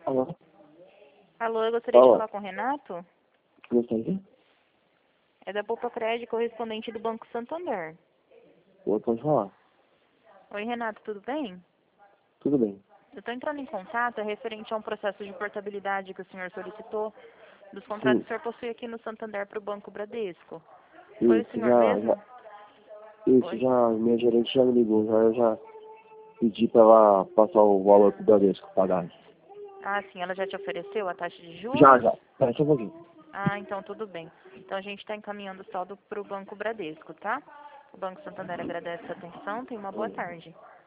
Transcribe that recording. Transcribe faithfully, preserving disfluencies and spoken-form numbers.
Alô? Alô, eu gostaria Alô? de falar com o Renato. Gostaria? É da Poupa Crédito, correspondente do Banco Santander. Oi, pode falar. Oi, Renato, tudo bem? Tudo bem. Eu estou entrando em contato é referente a um processo de portabilidade que o senhor solicitou dos contratos Sim. que o senhor possui aqui no Santander para o Banco Bradesco. Foi o Isso, senhor já, mesmo? já, isso, Oi? já, minha gerente já me ligou, já, eu já pedi para ela passar o valor pro Bradesco pagar. Ah, sim, ela já te ofereceu a taxa de Já, juros? já. Espera só um pouquinho. Ah, então tudo bem. Então a gente está encaminhando o saldo para o Banco Bradesco, tá? O Banco Santander agradece a atenção, tenha uma boa tarde.